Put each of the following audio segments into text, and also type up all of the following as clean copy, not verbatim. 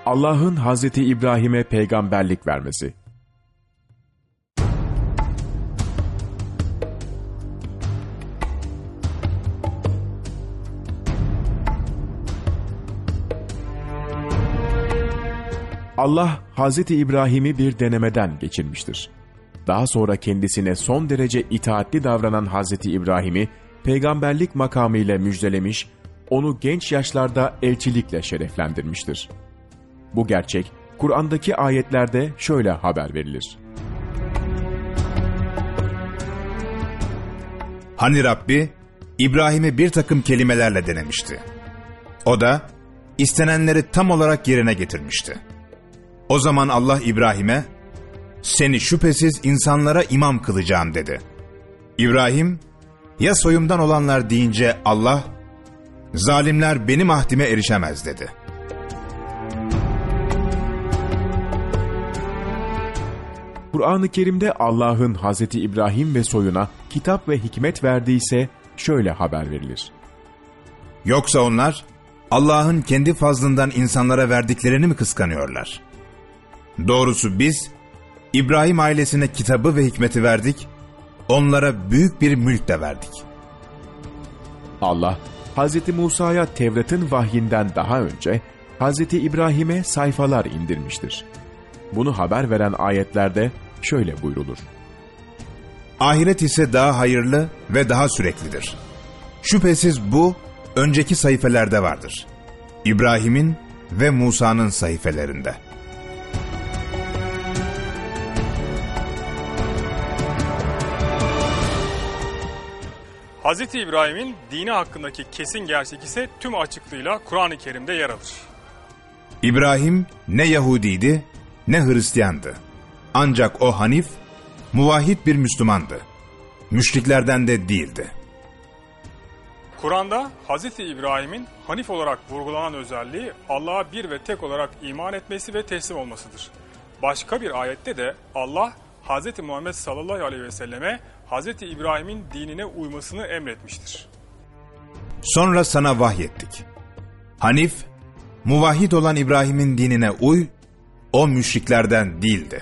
Allah'ın Hazreti İbrahim'e peygamberlik vermesi. Allah, Hazreti İbrahim'i bir denemeden geçirmiştir. Daha sonra kendisine son derece itaatli davranan Hazreti İbrahim'i peygamberlik makamıyla müjdelemiş, onu genç yaşlarda elçilikle şereflendirmiştir. Bu gerçek, Kur'an'daki ayetlerde şöyle haber verilir. Hani Rabbi, İbrahim'i bir takım kelimelerle denemişti. O da, istenenleri tam olarak yerine getirmişti. O zaman Allah İbrahim'e, seni şüphesiz insanlara imam kılacağım dedi. İbrahim, ya soyumdan olanlar deyince Allah, zalimler benim ahdime erişemez dedi. Kur'an-ı Kerim'de Allah'ın Hazreti İbrahim ve soyuna kitap ve hikmet verdiyse şöyle haber verilir. Yoksa onlar, Allah'ın kendi fazlından insanlara verdiklerini mi kıskanıyorlar? Doğrusu biz, İbrahim ailesine kitabı ve hikmeti verdik, onlara büyük bir mülk de verdik. Allah, Hazreti Musa'ya Tevrat'ın vahyinden daha önce Hazreti İbrahim'e sayfalar indirmiştir. Bunu haber veren ayetlerde şöyle buyrulur. Ahiret ise daha hayırlı ve daha süreklidir. Şüphesiz bu, önceki sayfelerde vardır. İbrahim'in ve Musa'nın sayfelerinde. Hz. İbrahim'in dini hakkındaki kesin gerçek ise tüm açıklığıyla Kur'an-ı Kerim'de yer alır. İbrahim ne Yahudiydi ne Hristiyandı. Ancak o Hanif, muvahhid bir Müslümandı. Müşriklerden de değildi. Kur'an'da Hz. İbrahim'in Hanif olarak vurgulanan özelliği Allah'a bir ve tek olarak iman etmesi ve teslim olmasıdır. Başka bir ayette de Allah Hz. Muhammed sallallahu aleyhi ve selleme Hz. İbrahim'in dinine uymasını emretmiştir. Sonra sana vahyettik. Hanif, muvahhid olan İbrahim'in dinine uy, o müşriklerden değildi.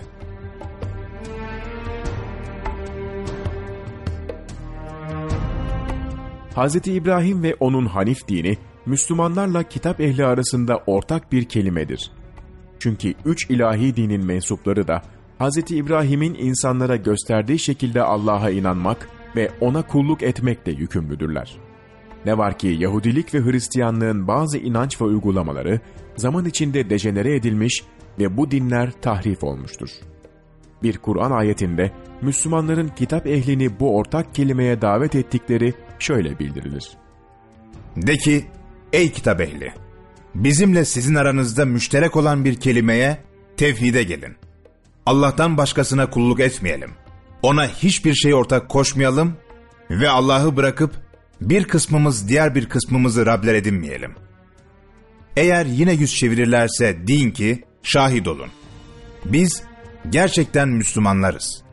Hazreti İbrahim ve onun Hanif dini, Müslümanlarla kitap ehli arasında ortak bir kelimedir. Çünkü üç ilahi dinin mensupları da, Hazreti İbrahim'in insanlara gösterdiği şekilde Allah'a inanmak ve ona kulluk etmekle yükümlüdürler. Ne var ki Yahudilik ve Hristiyanlığın bazı inanç ve uygulamaları zaman içinde dejenere edilmiş ve bu dinler tahrif olmuştur. Bir Kur'an ayetinde Müslümanların kitap ehlini bu ortak kelimeye davet ettikleri şöyle bildirilir. De ki, ey kitap ehli! Bizimle sizin aranızda müşterek olan bir kelimeye, tevhide gelin. Allah'tan başkasına kulluk etmeyelim. Ona hiçbir şey ortak koşmayalım ve Allah'ı bırakıp bir kısmımız diğer bir kısmımızı Rabler edinmeyelim. Eğer yine yüz çevirirlerse deyin ki, şahit olun. Biz gerçekten Müslümanlarız.